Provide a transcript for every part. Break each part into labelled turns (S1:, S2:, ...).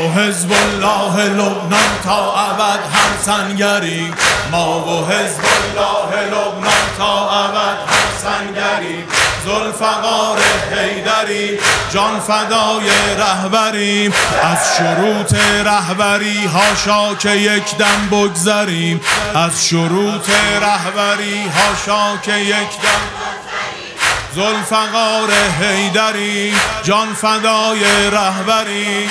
S1: و حزب الله لبنان تا ابد همسنگری، ما و حزب الله لبنان تا ابد همسنگری. ذوالفقار حیدری جان فدای رهبریم، از شروط رهبری هاشا که یک دم بگذریم، از شروط رهبری هاشا که یک دم. ذوالفقار حیدری جان فدای رهبریم.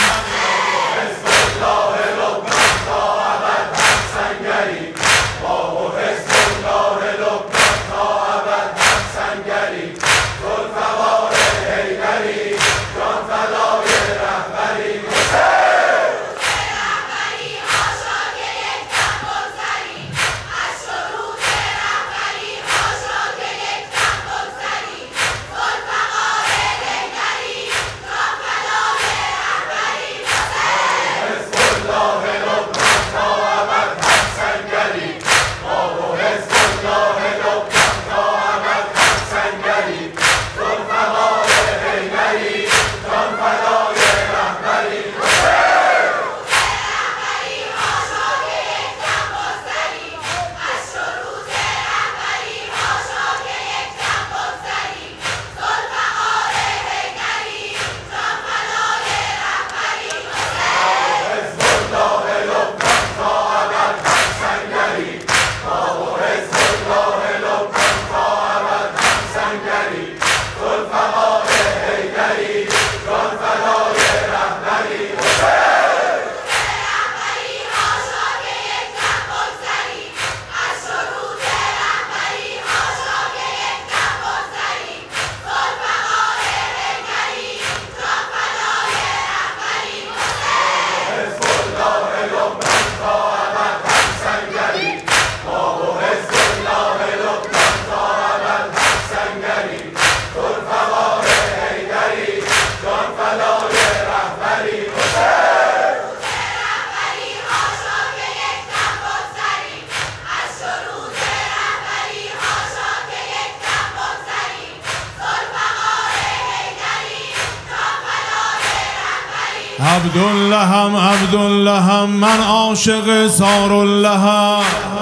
S1: عبداللهم من عاشق ساراللهم.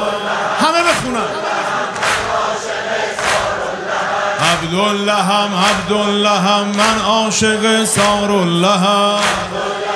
S1: همه بخونن عبداللهم من عاشق ساراللهم.